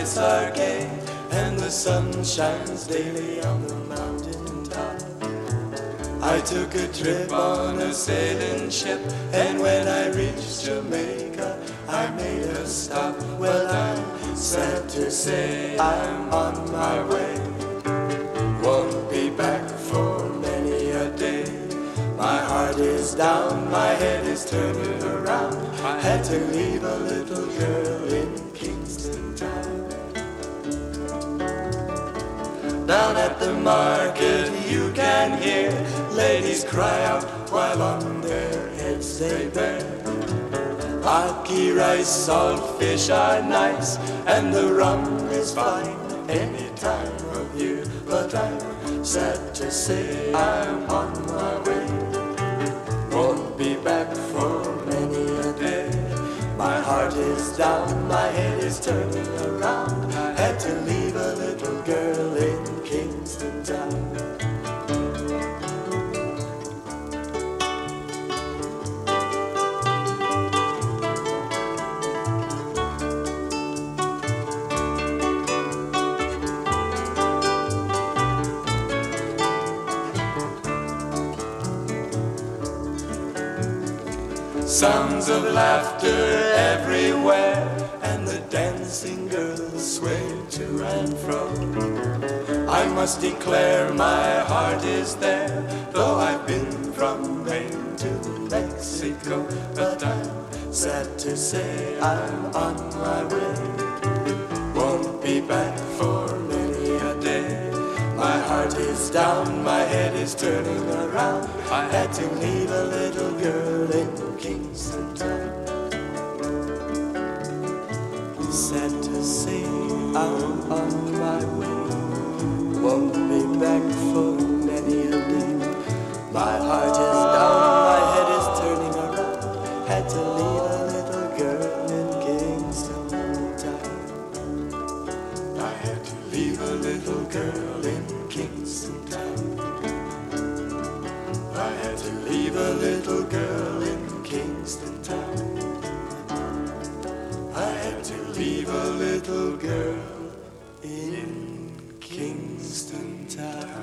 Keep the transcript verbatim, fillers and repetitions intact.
nights are gay, and the sun shines daily on the mountain top. I took a trip on a sailing ship, and when I reached Jamaica, I made a stop. Well, I'm sad to say I'm on my way. Won't be back for many a day. My heart is down, my head is turning around. I had to leave a little girl in Kingston Town. Down at the market you can hear ladies cry out while on their heads they bear. Ackee rice, salt fish are nice, and the rum is fine any time of year. But I'm sad to say I'm on my way. Won't be back for many a day. My heart is down, my head is turning around. I had to leave a little girl in Kingston Town. Sounds of laughter everywhere, and the dancing girls sway to and fro. I must declare my heart is there, though I've been from Maine to Mexico. But I'm sad to say I'm on my way. Won't be back for many a day. My heart is down, my head is turning around. I had to leave a little girl in Kingston Town. Sad to say I'm on my way. Won't be back for many a day. My heart is down, my head is turning around. Had to leave a little girl in Kingston Town. I had to leave a little girl in Kingston Town. I had to leave a little girl in Kingston Town. I had to leave a little girl in Kingston Town.